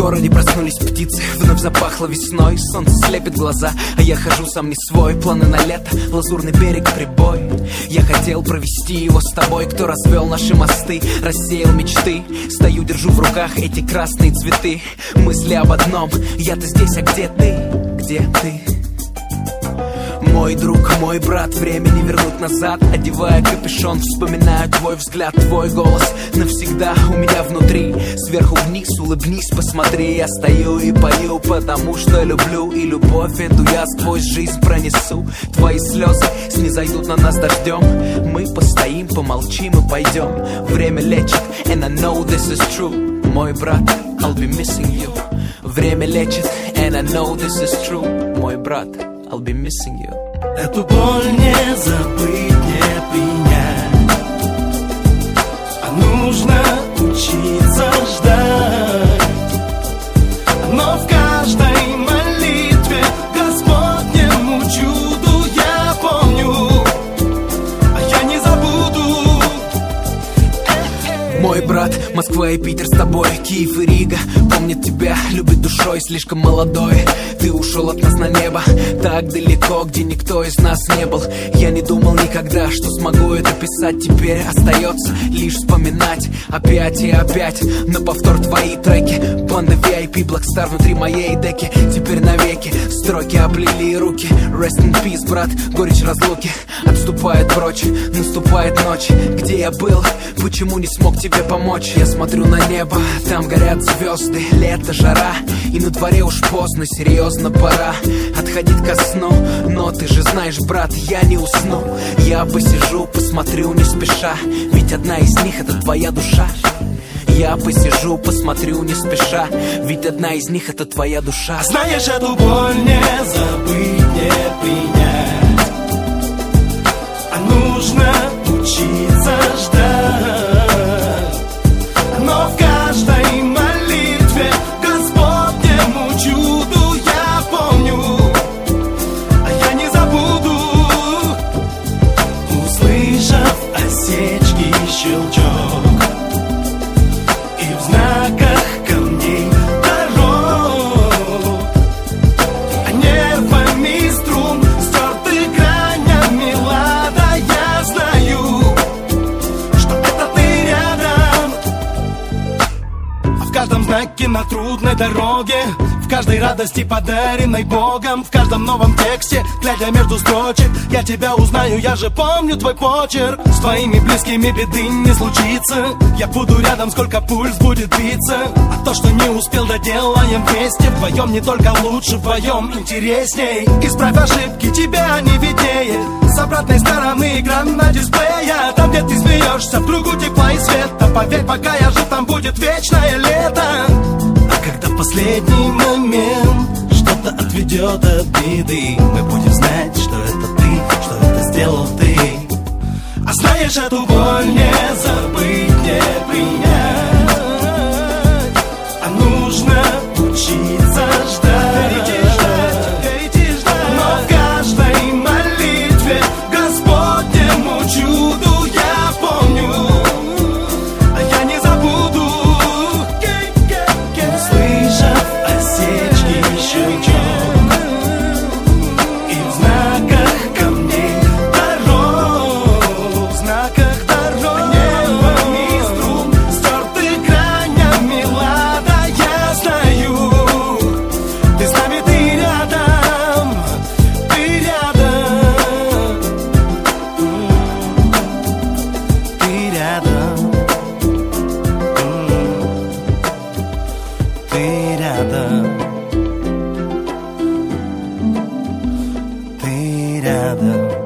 городе проснулись птицы, вновь запахло весной. Солнце слепит глаза, а я хожу сам не свой. Планы на лето, лазурный берег, прибой. Я хотел провести его с тобой. Кто развел наши мосты, рассеял мечты. Стою, держу в руках эти красные цветы. Мысли об одном, я-то здесь, а где ты? Где ты? Мой друг, мой брат, время не вернуть назад. Одевая капюшон, вспоминаю твой взгляд, твой голос навсегда у меня внутри. Сверху вниз, улыбнись, посмотри. Я стою и пою, потому что люблю. И любовь эту я сквозь жизнь пронесу. Твои слезы снизойдут на нас дождем. Мы постоим, помолчим и пойдем. Время лечит, and I know this is true. Мой брат, I'll be missing you. Время лечит, and I know this is true. Мой брат, I'll be missing you. Эту боль не забыть, не принять, а нужно учиться ждать. Но в каждой молитве Господнему чуду я помню, а я не забуду. Мой брат, Москва и Питер с тобой, Киев и Рига помнят тебя, любят душой, слишком молодой. Ты ушел от нас на небо, так далеко, где никто из нас не был. Я не думал никогда, что смогу это писать. Теперь остается лишь вспоминать опять и опять на повтор твои треки. Банда VIP, Blackstar внутри моей деки. Теперь навеки строки облили руки. Rest in peace, брат, горечь разлуки отступает прочь, наступает ночь. Где я был, почему не смог тебе помочь? Я смотрю на небо, там горят звезды. Лето, жара, и на дворе уж поздно. Серьезно, пора отходить ко сну. Но ты же знаешь, брат, я не усну. Я посижу, посмотрю не спеша, ведь одна из них это твоя душа. Я посижу, посмотрю не спеша, ведь одна из них это твоя душа. Знаешь, эту боль не забыть, не принять, а нужно учиться ждать. Но в каждой молитве Господнему чуду я помню, а я не забуду. Услышав осечки и щелчок, и в знаках камней дорог, а нервами струн стерты гранями лада, я знаю, что это ты рядом. А в каждом знаке на трудной дороге, в каждой радости, подаренной Богом, в каждом новом тексте, глядя между строчек, я тебя узнаю, я же помню твой почерк. С твоими близкими беды не случится, я буду рядом, сколько пульс будет биться. А то, что не успел, доделаем вместе. Вдвоем не только лучше, вдвоем интересней. Исправь ошибки, тебя не виднее. С обратной стороны экран на дисплее, там, где ты смеешься, в кругу тепла и света. Поверь, пока я жив, там будет вечное лето. А когда в последний момент что-то отведет от беды, мы будем знать, что это ты, что это сделал ты. А знаешь, эту боль не забыть, не принять, а нужно учиться ждать. Но в каждой молитве Господнему чуду я помню, а я не забуду. Услышав осечки и щелчок, и в знаках камней дорог, в знаках дорог, нервами струн стерты гранями лада, я знаю, ты с нами, ты рядом, ты рядом, ты рядом, ты рядом, ты рядом.